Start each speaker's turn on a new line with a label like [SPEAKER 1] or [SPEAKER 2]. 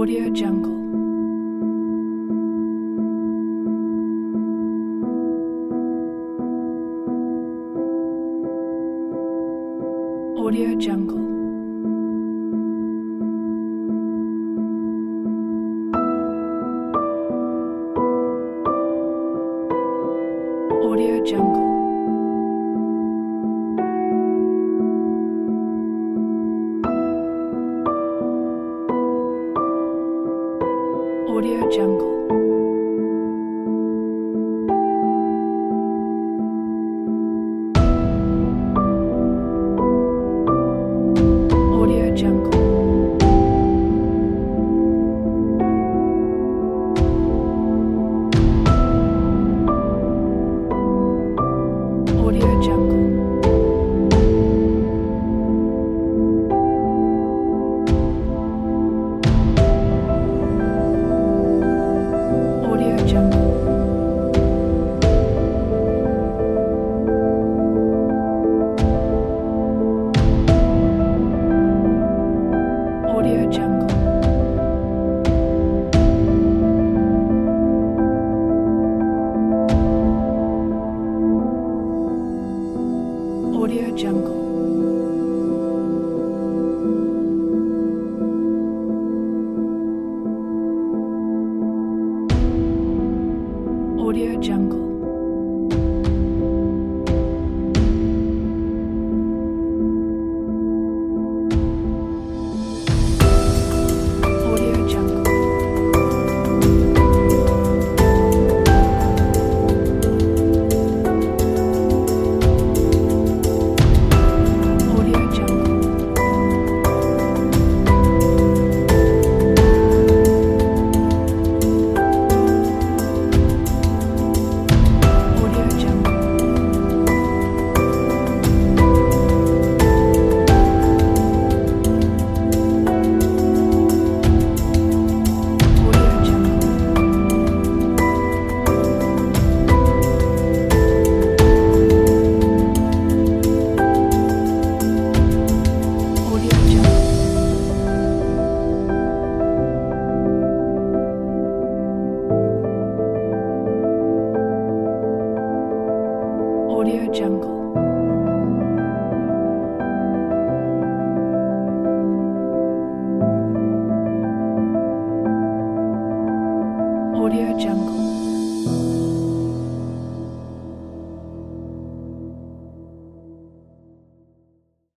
[SPEAKER 1] Audio Jungle. Audio Jungle. Audio Jungle. Audio Jungle. Audio Jungle. Audio Jungle. Audio Jungle. Audio Jungle. Audio Jungle. Audio Jungle. Audio Jungle. Audio Jungle. Audio Jungle. Audio Jungle. Audio Jungle. Audio Jungle.